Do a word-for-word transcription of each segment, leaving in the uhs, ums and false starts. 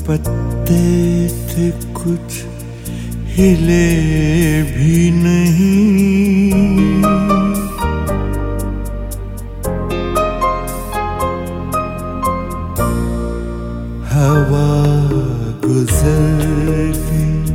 पत्ते थे कुछ हिले भी नहीं, हवा गुजर गई,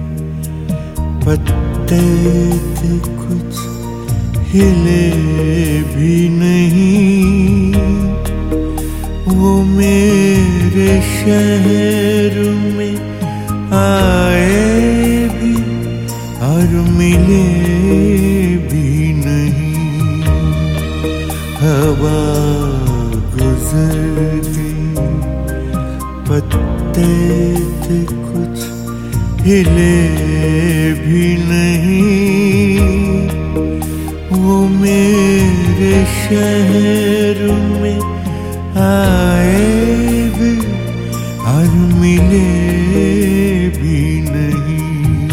पत्ते थे कुछ हिले भी नहीं। वो मेरे शहर में आए भी और मिले भी नहीं। हवा गुजर गई, पत्ते थे कुछ हिले भी नहीं। वो मेरे शहर में आए भी और मिले भी नहीं।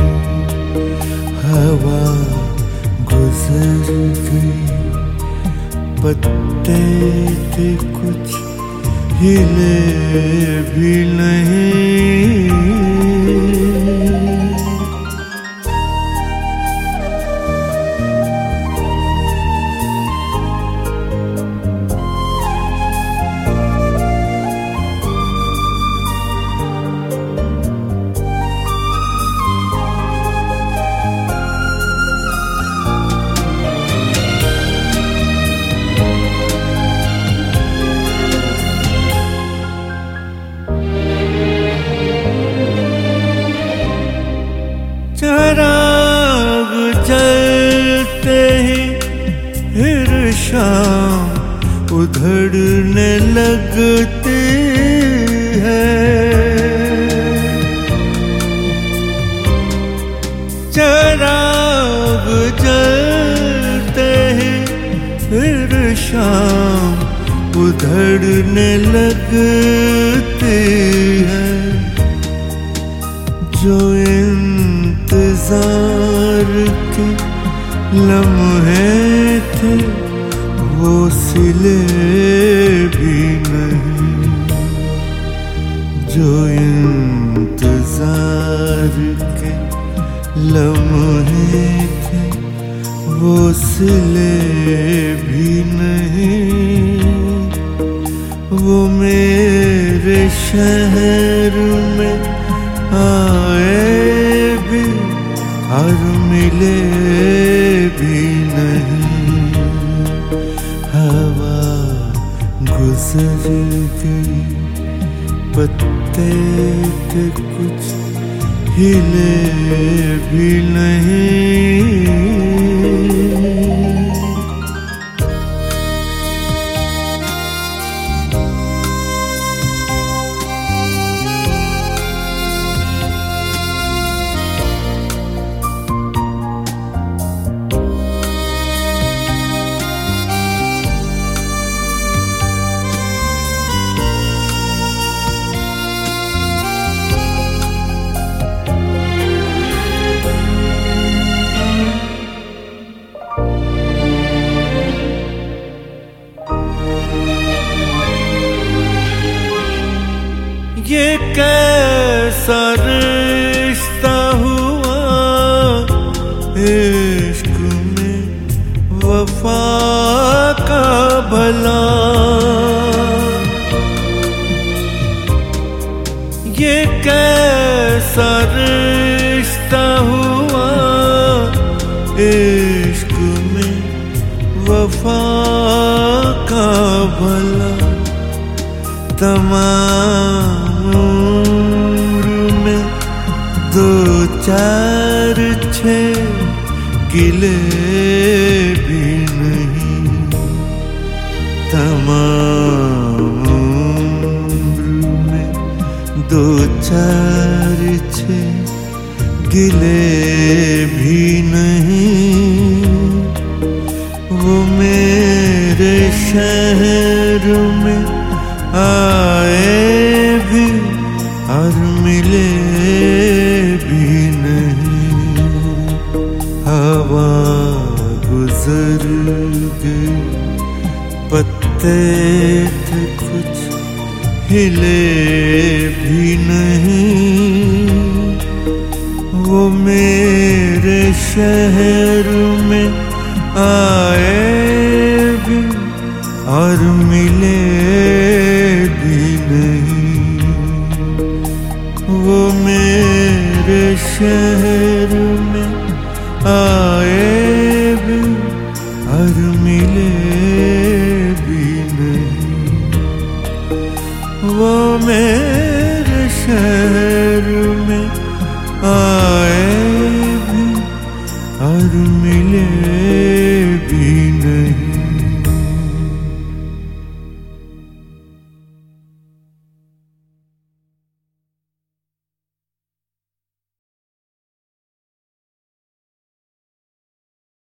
हवा गुजर गई, पत्ते थे कुछ हिले भी नहीं। चराग जलते ही फिर शाम उधड़ने लगती है। चराग जलते ही फिर शाम उधड़ने लगती है। जो इंतजार के लम्हे थे वो सिले भी नहीं। जो इंतजार के लम्हे थे वो सिले भी नहीं। वो मेरे शहर में आए भी और मिले भी नहीं। हवा गुजर गई, पत्ते थे कुछ हिले भी नहीं। ये कैसा रिश्ता हुआ इश्क में वफा का भला। ये कैसा रिश्ता हुआ इश्क में वफा का भला। तमाम उम्र में दो चार छः गिले भी नहीं। तमाम उम्र में दो चार छः गिले भी नहीं। वो मेरे शहर में आए भी और मिले भी नहीं। हवा गुजर गई, पत्ते थे कुछ हिले भी नहीं। मेरे शहर में आए भी और मिले भी नहीं। वो मेरे शहर में आए भी और मिले भी नहीं। वो मेरे